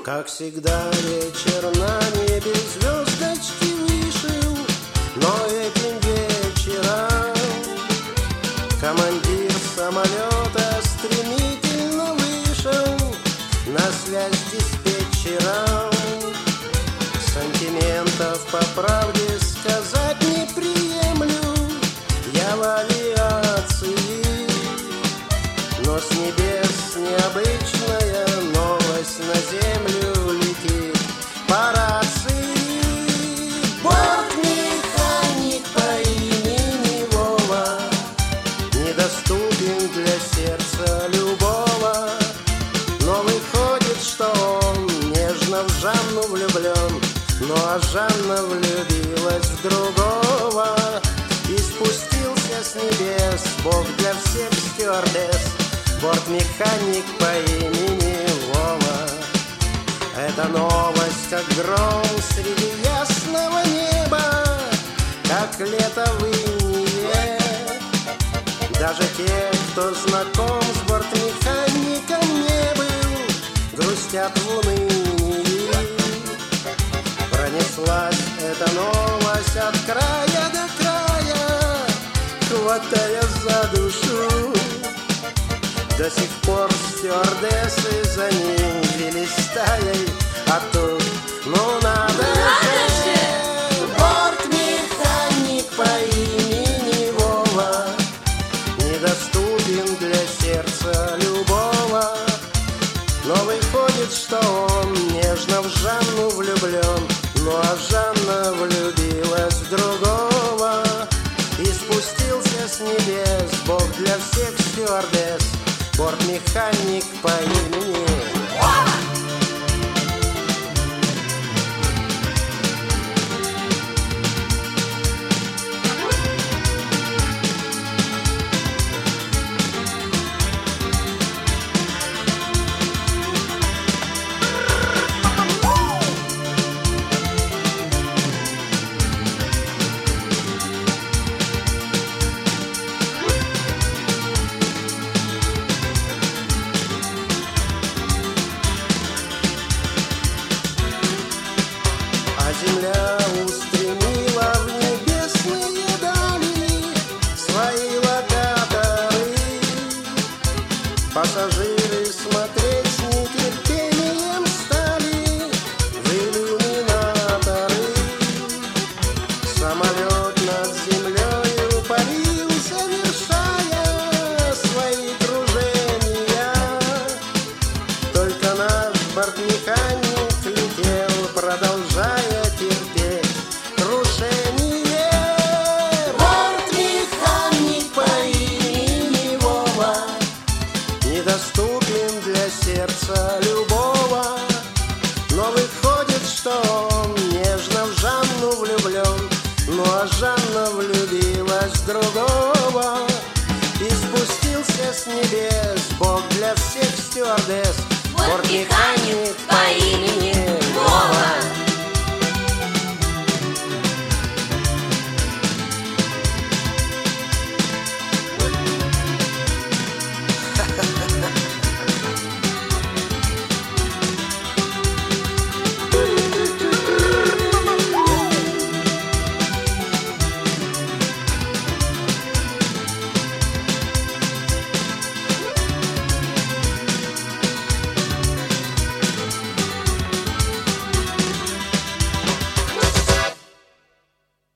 Как всегда, вечер на небе, звездочки выше, но этим вечером командир самолета стремительно вышел на связь с диспетчером. Сантиментов, по правде сказать, не приемлю я в авиации, но с небес необычная новость на землю летит по рации. Бортмеханик по имени Вова недоступен для сердца любого, но выходит, что он нежно в Жанну влюблен. Ну а Жанна влюбилась в другого, и спустился с небес Бог для всех стюардесс, бортмеханик по имени Вова. Это новость, как гром среди ясного неба, как лето в июне. Даже те, кто знаком с бортмехаником не был, грустят в унынии. Пронеслась эта новость от края до края, хватая за душу. До сих пор стюардессы за ним вели стаей, а тут, ну надо же! Бортмеханик по имени Вова недоступен для сердца любого, но выходит, что он нежно в Жанну влюблен. Ну а Жанна влюбилась в другого, и спустился с небес Бог для всех стюардесс, бортмеханик по имени Вова. Земля устремила в небесные дали свои локаторы. Пассажиры смотреть с нетерпением стали в иллюминаторы. Самолет над землею парил, совершая свои кружения. Только наш бортмеханик летел, продолжая крушение. Бортмеханик по имени Вова недоступен для сердца любого, но выходит, что он нежно в Жанну влюблен. Ну а Жанна влюбилась в другого, и спустился с небес Бог для всех стюардесс, бортмеханик по